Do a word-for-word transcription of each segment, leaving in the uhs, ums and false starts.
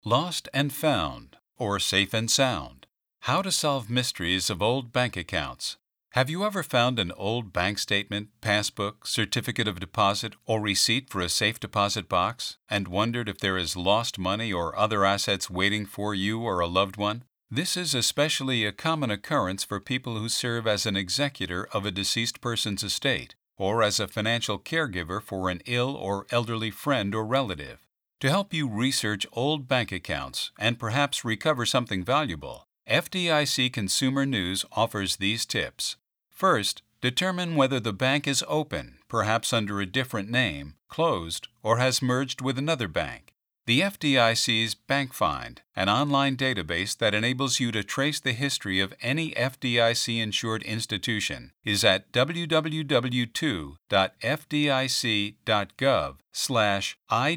Lost and found, or safe and sound. How to solve mysteries of old bank accounts. Have you ever found an old bank statement, passbook, certificate of deposit, or receipt for a safe deposit box and wondered if there is lost money or other assets waiting for you or a loved one? This is especially a common occurrence for people who serve as an executor of a deceased person's estate or as a financial caregiver for an ill or elderly friend or relative. To help you research old bank accounts and perhaps recover something valuable, F D I C Consumer News offers these tips. First, determine whether the bank is open, perhaps under a different name, closed, or has merged with another bank. The F D I C's BankFind, an online database that enables you to trace the history of any F D I C-insured institution, is at w w w two dot f d i c dot gov slash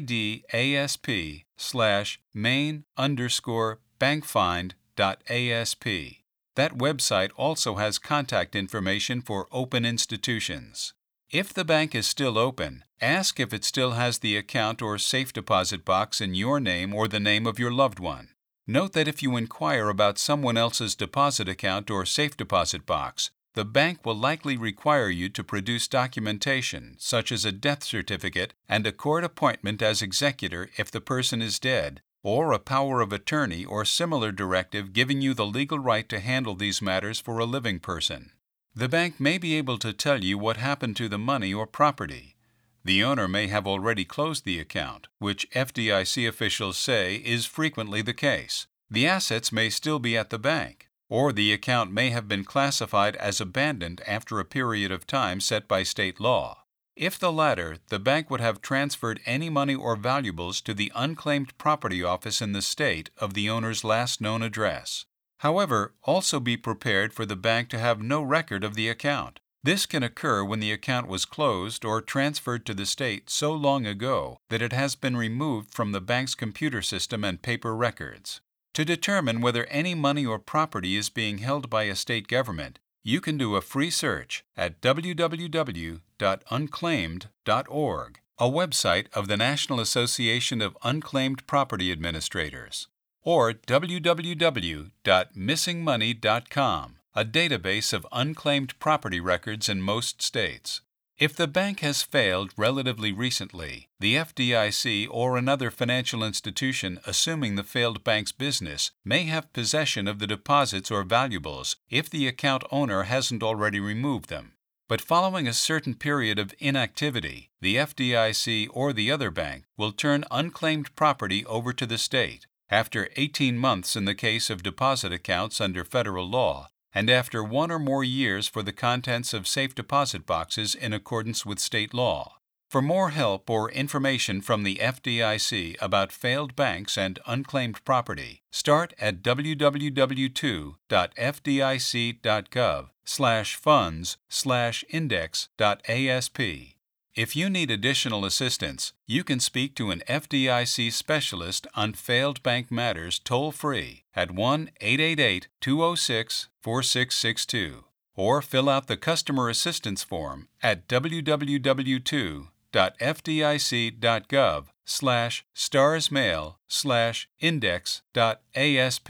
idasp slash main underscore bankfind dot asp. That website also has contact information for open institutions. If the bank is still open, ask if it still has the account or safe deposit box in your name or the name of your loved one. Note that if you inquire about someone else's deposit account or safe deposit box, the bank will likely require you to produce documentation, such as a death certificate and a court appointment as executor if the person is dead, or a power of attorney or similar directive giving you the legal right to handle these matters for a living person. The bank may be able to tell you what happened to the money or property. The owner may have already closed the account, which F D I C officials say is frequently the case. The assets may still be at the bank, or the account may have been classified as abandoned after a period of time set by state law. If the latter, the bank would have transferred any money or valuables to the unclaimed property office in the state of the owner's last known address. However, also be prepared for the bank to have no record of the account. This can occur when the account was closed or transferred to the state so long ago that it has been removed from the bank's computer system and paper records. To determine whether any money or property is being held by a state government, you can do a free search at w w w dot unclaimed dot org, a website of the National Association of Unclaimed Property Administrators, or w w w dot missing money dot com, a database of unclaimed property records in most states. If the bank has failed relatively recently, the F D I C or another financial institution assuming the failed bank's business may have possession of the deposits or valuables if the account owner hasn't already removed them. But following a certain period of inactivity, the F D I C or the other bank will turn unclaimed property over to the state, after eighteen months in the case of deposit accounts under federal law, and after one or more years for the contents of safe deposit boxes in accordance with state law. For more help or information from the F D I C about failed banks and unclaimed property, start at w w w two dot f d i c dot gov slash funds slash index dot asp. If you need additional assistance, you can speak to an F D I C specialist on failed bank matters toll-free at one eight eight eight, two zero six, four six six two, or fill out the customer assistance form at w w w two dot f d i c dot gov slash starsmail slash index dot asp.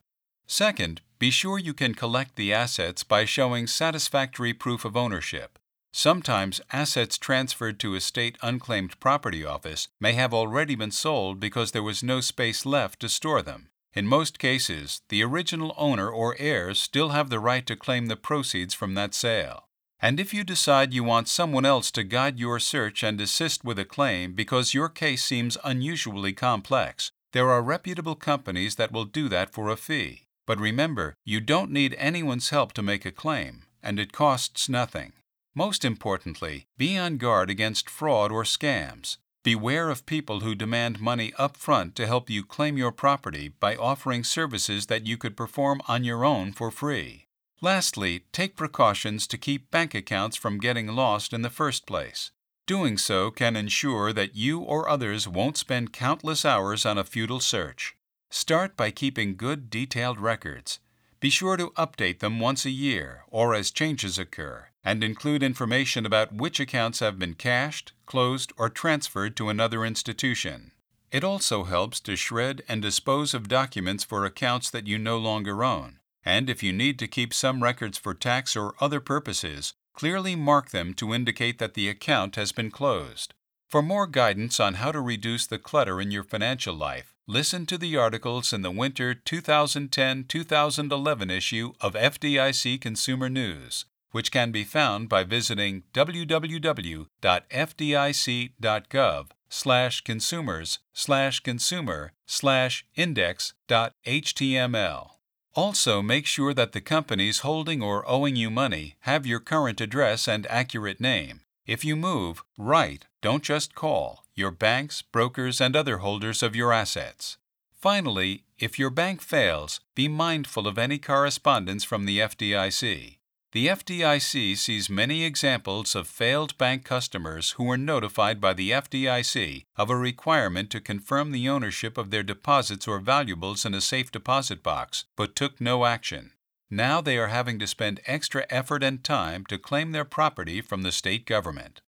Second, be sure you can collect the assets by showing satisfactory proof of ownership. Sometimes assets transferred to a state unclaimed property office may have already been sold because there was no space left to store them. In most cases, the original owner or heirs still have the right to claim the proceeds from that sale. And if you decide you want someone else to guide your search and assist with a claim because your case seems unusually complex, there are reputable companies that will do that for a fee. But remember, you don't need anyone's help to make a claim, and it costs nothing. Most importantly, be on guard against fraud or scams. Beware of people who demand money up front to help you claim your property by offering services that you could perform on your own for free. Lastly, take precautions to keep bank accounts from getting lost in the first place. Doing so can ensure that you or others won't spend countless hours on a futile search. Start by keeping good detailed records. Be sure to update them once a year or as changes occur, and include information about which accounts have been cashed, closed, or transferred to another institution. It also helps to shred and dispose of documents for accounts that you no longer own. And if you need to keep some records for tax or other purposes, clearly mark them to indicate that the account has been closed. For more guidance on how to reduce the clutter in your financial life, listen to the articles in the winter two thousand ten to two thousand eleven issue of F D I C Consumer News, which can be found by visiting w w w dot f d i c dot gov slash consumers slash consumer slash index dot h t m l. Also, make sure that the companies holding or owing you money have your current address and accurate name. If you move, write, don't just call, your banks, brokers, and other holders of your assets. Finally, if your bank fails, be mindful of any correspondence from the F D I C. The F D I C sees many examples of failed bank customers who were notified by the F D I C of a requirement to confirm the ownership of their deposits or valuables in a safe deposit box, but took no action. Now they are having to spend extra effort and time to claim their property from the state government.